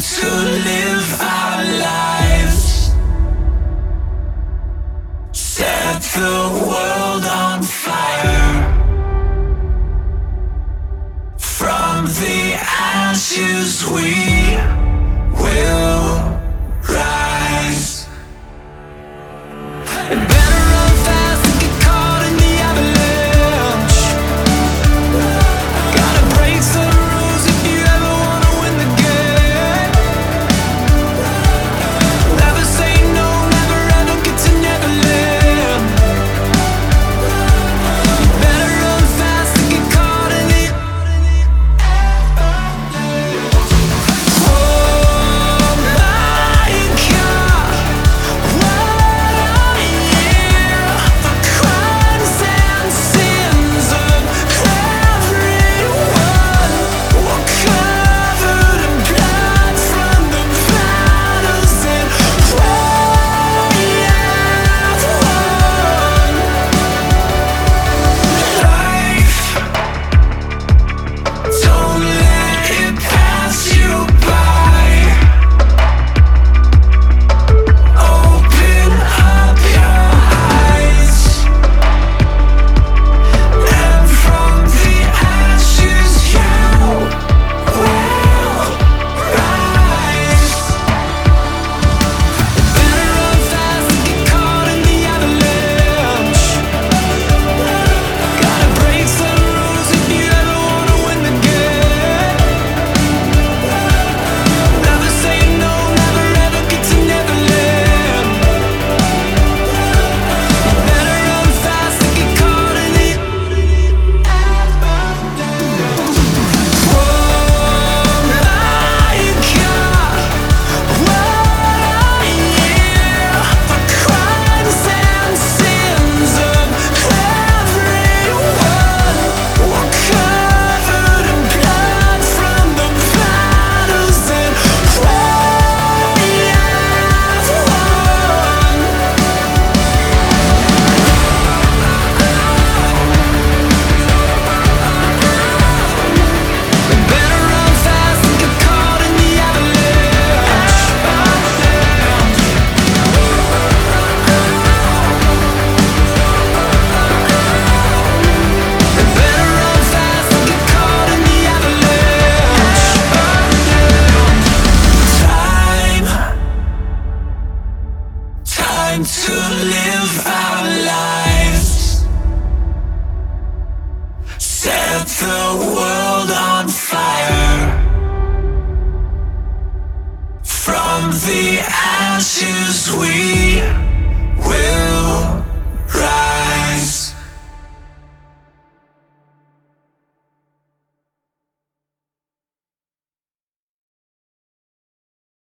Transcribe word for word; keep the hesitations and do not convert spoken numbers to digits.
to live our lives. Set the world on fire. From the ashes we will rise. And better run fast than get caught in the avalanche. Gotta break some rules if you ever wanna win the game. Never say no, never ever get to Neverland. Better run fast than get caught in the to live our lives. Set the world on fire. From the ashes we